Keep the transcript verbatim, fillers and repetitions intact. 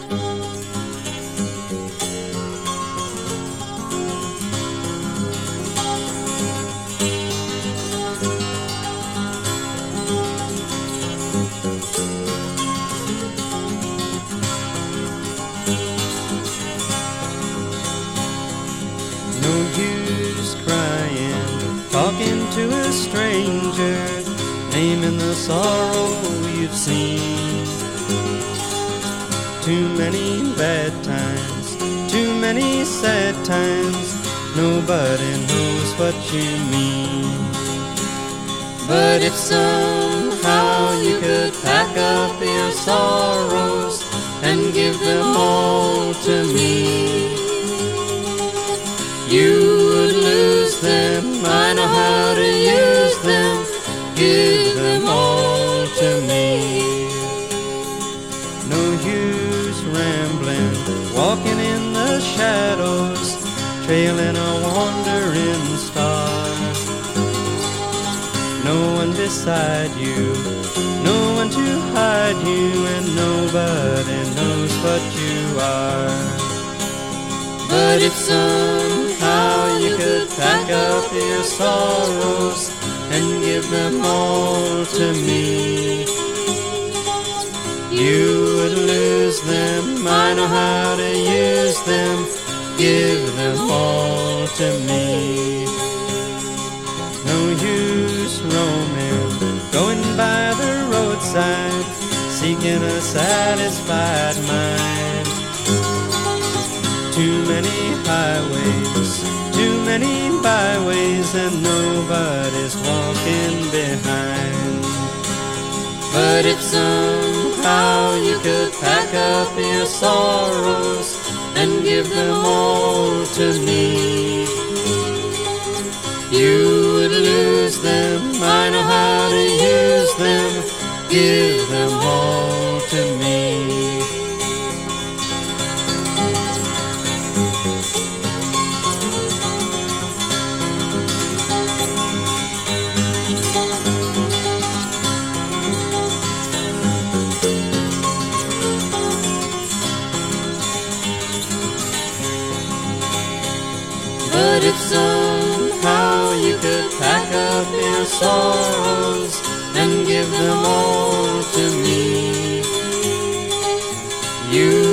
No use crying, talking to a stranger, naming the sorrow you've seen. Too many bad times, too many sad times, nobody knows what you mean. But if somehow you could pack up your sorrows and give them all to me, you would lose them. I know how to use them. Give them all to me. No use rambling, walking in the shadows, trailing a wandering star. No one beside you, no one to hide you, and nobody knows what you are. But if somehow you could pack up your sorrows and give them all to me, you would lose them. I know how to use them. Give them all to me. No use roaming, going by the roadside, seeking a satisfied mind. Too many highways, too many byways, and nobody's walking behind. But if somehow you could pack up your sorrows and give them all to me, you would lose them. I know how to use them. Give them all to me. But if somehow you could pack up your sorrows and give them all to me, you